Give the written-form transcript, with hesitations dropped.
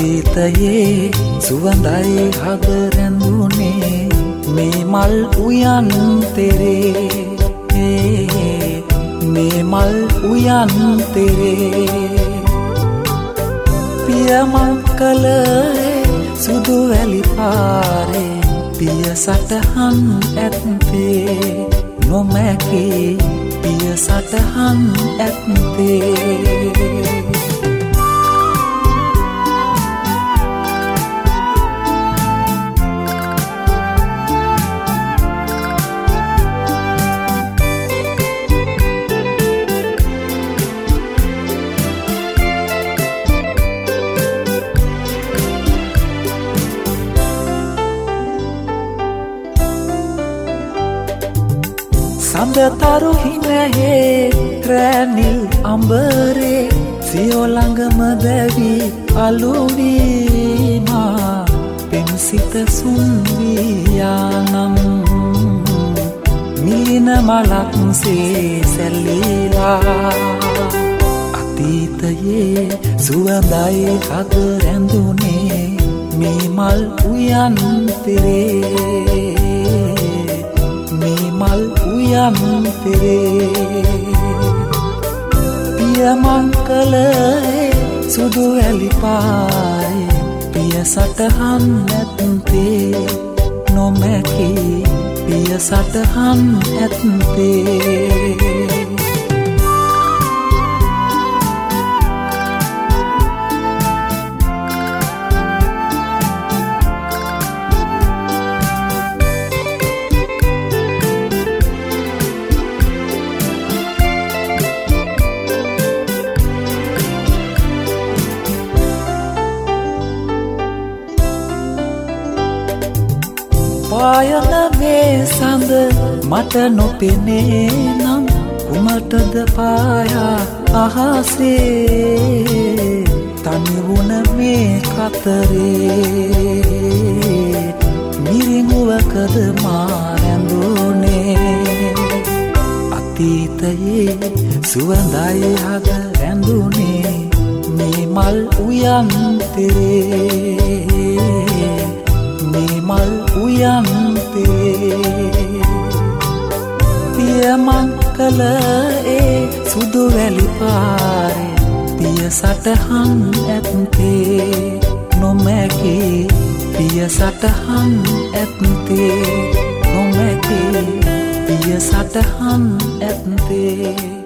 අතීතයේ සුවඳයි හද රැඳුනේ මේ මල් උයන් තෙරේ මේ මල් උයන් තෙරේ පියමන් කල සුදු වැලි පාරේ පිය සටහන් ඇත්තේ නොමැකී පිය සටහන් ඇත්තේ සඳතරු හිනහේ රැනිල් අඹරේ සියෝ ළඟම දැවි අලුවීමා පෙම්සිත සුන්වියානම් මිලින මලක් සේ සැල්ලීලා අතීතයේ සුවඳයි හද රැඳුනේ මේ මල් උයන් තෙරේ මල් උයන් තෙරේ පියමන් කල සුදු වැලි පාරේ පිය සටහන් ඇත්තේ නොමැකී පිය සටහන් ඇත්තේ පායන මේ සඳ මට නොපෙනේ නම් කුමටද පායා අහසේ තනි වුණ මේ කතරේ මිරිඟුවකද මා රැඳුනේ අතීතයේ සුවඳයි හද රැඳුනේ මේ මල් උයන් තෙරේ මේ මල් උයන් තෙරේ පියමන් කල සුදු වැලි පාරේ පිය සටහන් ඇත්තේ නොමැකී පිය සටහන් ඇත්තේ නොමැකී පිය සටහන් ඇත්තේ